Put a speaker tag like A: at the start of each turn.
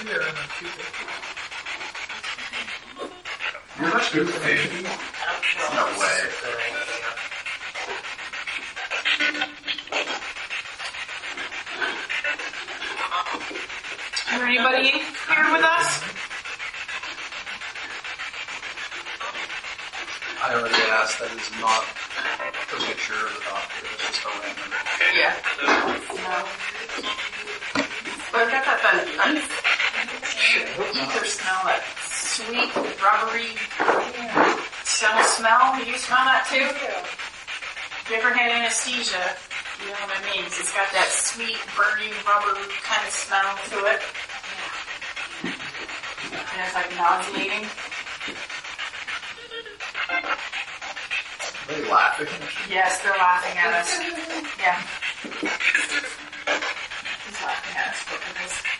A: or in the 250?
B: You're not stupid. No way.
C: Is there anybody here with us?
B: I already asked. That is not the picture of the doctor. It's just a random.
C: Yeah. No. But I've got that ether smell, that sweet, rubbery smell. Do you smell that too? If you ever had anesthesia, you know what I mean. It's got that sweet, burning, rubber kind of smell to it. And it's like nauseating.
B: Are they laughing?
C: Yes, they're laughing at us. Yeah. He's laughing at us. Look at this.